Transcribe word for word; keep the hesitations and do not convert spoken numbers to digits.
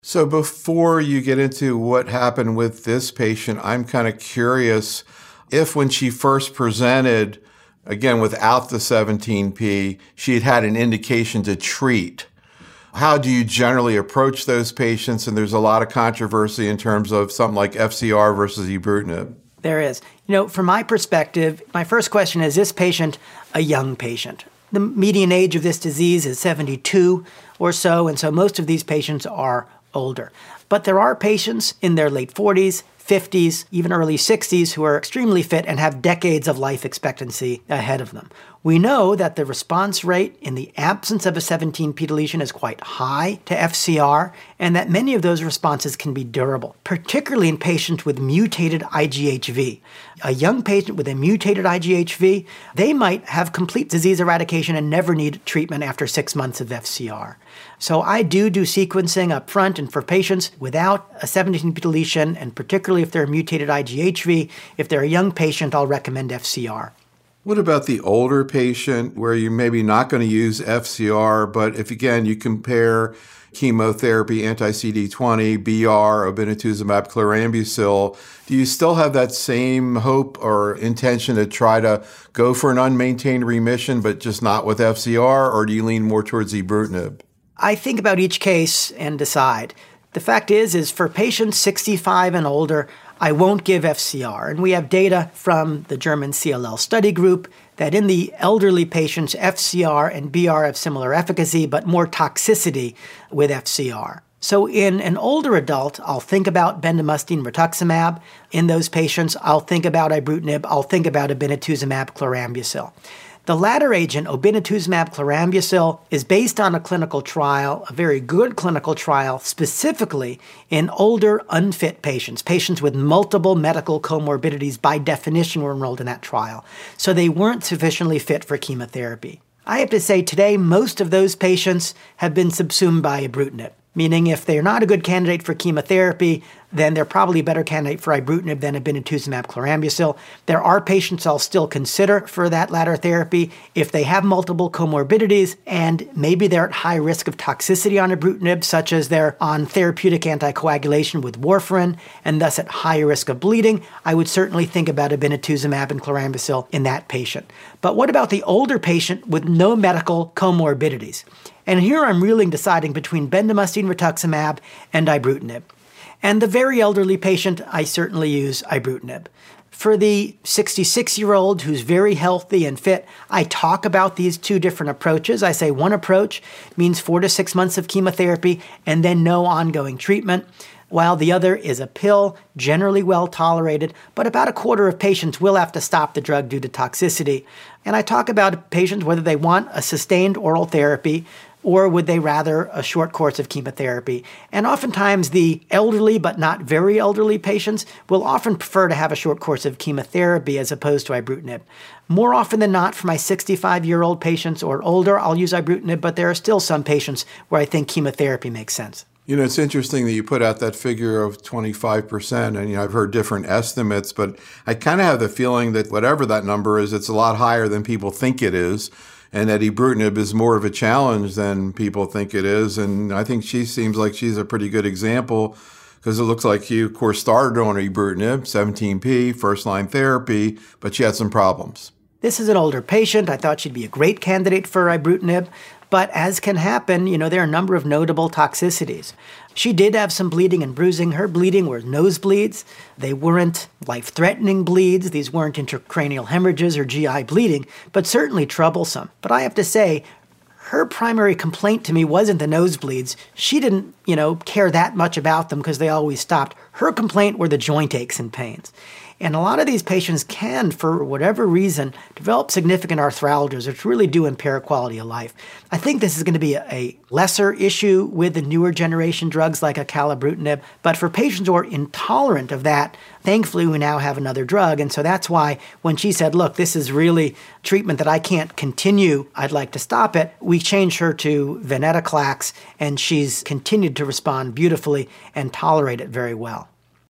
So before you get into what happened with this patient, I'm kind of curious if when she first presented, again, without the seventeen P, she had had an indication to treat. How do you generally approach those patients? And there's a lot of controversy in terms of something like F C R versus ibrutinib. There is. You know, from my perspective, my first question is this patient a young patient? The median age of this disease is seventy-two or so, and so most of these patients are older. But there are patients in their late forties, fifties, even early sixties who are extremely fit and have decades of life expectancy ahead of them. We know that the response rate in the absence of a seventeen P deletion is quite high to F C R, and that many of those responses can be durable, particularly in patients with mutated I G H V. A young patient with a mutated I G H V, they might have complete disease eradication and never need treatment after six months of F C R. So I do do sequencing up front, and for patients without a seventeen P deletion, and particularly if they're a mutated I G H V, if they're a young patient, I'll recommend F C R. What about the older patient where you're maybe not going to use F C R, but if, again, you compare chemotherapy, anti-C D twenty, B R, obinutuzumab, chlorambucil, do you still have that same hope or intention to try to go for an unmaintained remission, but just not with F C R, or do you lean more towards ibrutinib? I think about each case and decide. The fact is, is for patients sixty-five and older, I won't give F C R. And we have data from the German C L L study group that in the elderly patients, F C R and B R have similar efficacy, but more toxicity with F C R. So in an older adult, I'll think about bendamustine rituximab. In those patients, I'll think about ibrutinib. I'll think about obinutuzumab chlorambucil. The latter agent, obinutuzumab chlorambucil, is based on a clinical trial, a very good clinical trial, specifically in older, unfit patients. Patients with multiple medical comorbidities, by definition, were enrolled in that trial. So they weren't sufficiently fit for chemotherapy. I have to say today, most of those patients have been subsumed by ibrutinib, meaning if they're not a good candidate for chemotherapy, then they're probably a better candidate for ibrutinib than obinutuzumab chlorambucil. There are patients I'll still consider for that latter therapy if they have multiple comorbidities and maybe they're at high risk of toxicity on ibrutinib, such as they're on therapeutic anticoagulation with warfarin and thus at high risk of bleeding. I would certainly think about obinutuzumab and chlorambucil in that patient. But what about the older patient with no medical comorbidities? And here I'm really deciding between bendamustine rituximab and ibrutinib. And the very elderly patient, I certainly use ibrutinib. For the sixty-six-year-old who's very healthy and fit, I talk about these two different approaches. I say one approach means four to six months of chemotherapy and then no ongoing treatment, while the other is a pill, generally well tolerated, but about a quarter of patients will have to stop the drug due to toxicity. And I talk about patients whether they want a sustained oral therapy or would they rather a short course of chemotherapy. And oftentimes the elderly but not very elderly patients will often prefer to have a short course of chemotherapy as opposed to ibrutinib. More often than not, for my sixty-five-year-old patients or older, I'll use ibrutinib, but there are still some patients where I think chemotherapy makes sense. You know, it's interesting that you put out that figure of twenty-five percent, and you know, I've heard different estimates, but I kind of have the feeling that whatever that number is, it's a lot higher than people think it is, and that ibrutinib is more of a challenge than people think it is. And I think she seems like she's a pretty good example because it looks like you, of course, started on ibrutinib, seventeen P, first-line therapy, but she had some problems. This is an older patient. I thought she'd be a great candidate for ibrutinib. But as can happen, you know, there are a number of notable toxicities. She did have some bleeding and bruising. Her bleeding were nosebleeds. They weren't life-threatening bleeds. These weren't intracranial hemorrhages or G I bleeding, but certainly troublesome. But I have to say, her primary complaint to me wasn't the nosebleeds. She didn't, you know, care that much about them because they always stopped. Her complaint were the joint aches and pains. And a lot of these patients can, for whatever reason, develop significant arthralgias, which really do impair quality of life. I think this is going to be a, a lesser issue with the newer generation drugs like acalabrutinib, but for patients who are intolerant of that, thankfully we now have another drug. And so that's why when she said, look, this is really treatment that I can't continue, I'd like to stop it, we changed her to venetoclax, and she's continued to respond beautifully and tolerate it very well.